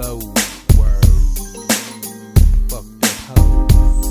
flow. Word. Fuck that hoe.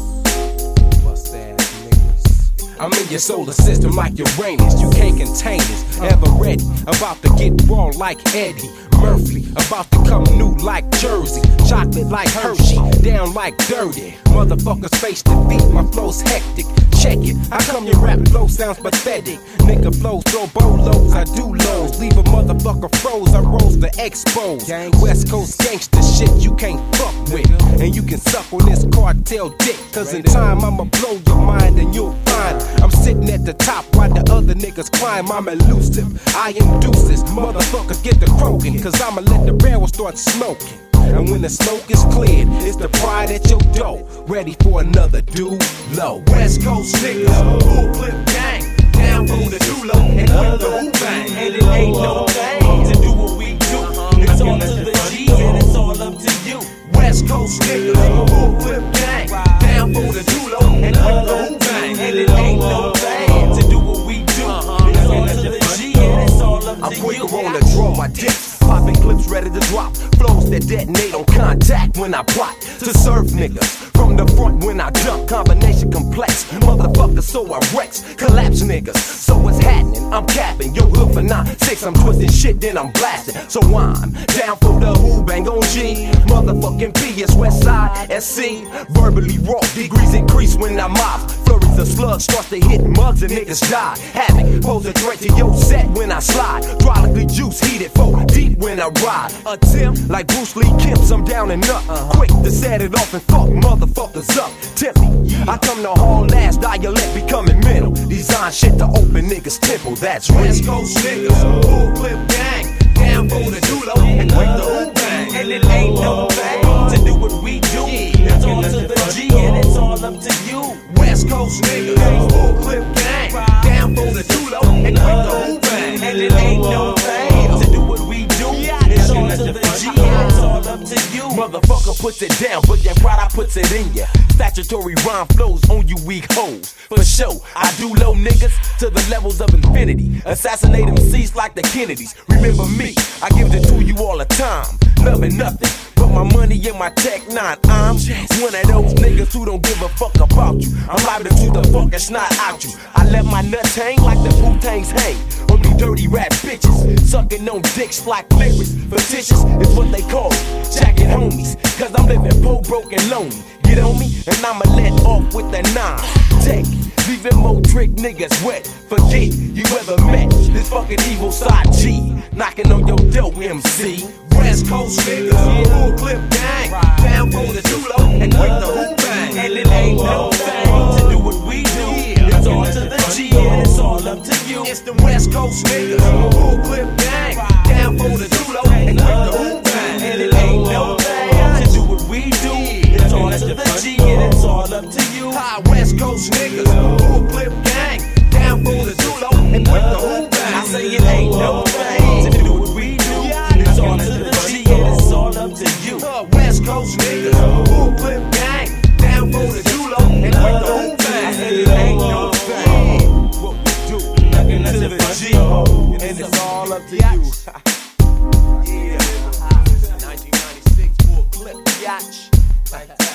Bust ass niggas. I'm in your solar system like Uranus. You can't contain us. Ever ready? About to get raw like Eddie Murphy. About to come new like Jersey. Chocolate like Hershey. Down like dirty. Motherfuckers face defeat. My flow's hectic. Check it. How come your rap flow sounds pathetic? Nigga flows throw bolos. I do lows. Leave a motherfucker froze. I rose to expose. West Coast gangsta shit you can't fuck with. And you can suck on this cartel dick. Cause in time I'ma blow your mind and you'll find I'm sitting at the top while the other niggas climb. I'm elusive. I induce this. Motherfucker get the croaking. Cause I'ma let the barrel start smoking. And when the smoke is cleared, it's the pride at your door. Ready for another dude low. West Coast niggas, full clip gang. Down from the Dulo and with the Wu Bang. And it ain't no thing to do what we do. It's all to the G and it's all up to you. West Coast niggas, full clip gang. Down from the Dulo and with the Wu Bang. And it ain't no thing to do what we do. It's all to the G and it's all up to you. I'm quicker on the draw my dick. Popping clips ready to drop. Flows that detonate on contact when I plot to serve niggas. From the front when I jump, combination complex. Motherfucker, so I wrecks. Collapse niggas. So what's happening? I'm capping. Yo, hood for 9-6. I'm twisting shit, then I'm blasting. So I'm down for the Wu Bang on G. Motherfucking P, it's West Side SC. Verbally raw, degrees increase when I mop. Flurries of slugs starts to hit mugs and niggas die. Havoc, pose a threat to your set when I slide. Hydraulically juice heated for deep when I ride. Attempt like Bruce Lee Kemps, I'm down and up. Quick to set it off and fuck motherfuckers up. Tempt me, I come to haul ass, dialect becoming mental. Design shit to open niggas' temple, that's West Coast niggas, full clip gang. Down for the Dulo and with the Wu Bang. And it ain't no thing to do what we do. It's all to the G and it's all up to you. West Coast niggas, full clip gang. Down for the Dulo and with the Wu Bang. And it ain't no thing to do what we do. It's all to the G and it's all up to you. Motherfucker puts it down, but your pride I puts it in ya. Statutory rhyme flows on you weak hoes. For sure, I do low niggas to the levels of infinity. Assassinate MCs like the Kennedys. Remember me, I give it to you all the time. Loving nothing but my money and my Tech 9. I'm one of those niggas who don't give a fuck about you. I'm liable to shoot the fucking snot out you. I let my nuts hang like the Wu-Tangs hang. On these dirty rap bitches, sucking on dicks like lyrics. Fictitious is what they call me. Jacking homies, cause I'm living poor, broke, and lonely. Get on me, and I'ma let off with a 9. Take, leaving more trick niggas wet. Forget you ever met this fucking evil side G. Knocking on your door, MC. West Coast niggas, full clip gang. Down for the Dulo and with the Wu Bang. And it ain't no thing to do what we do. It's all to the G and it's all up to you. It's the West Coast niggas, full clip gang. Down for the Dulo and with the Wu Bang. And it ain't no thing to do what we do. It's all to the G and it's all up to you. High West Coast niggas, full clip gang. Down for the Dulo and with the Wu Bang. I say it ain't no thing to do what we do. It's all to the G and it's all up to you. West Coast niggas, full clip gang. Down for the Dulo and with the Wu Bang. I say it ain't no thing what we do. Nothing to the G and it's all up to you. Yeah, 1996 full clip yacht. Like that.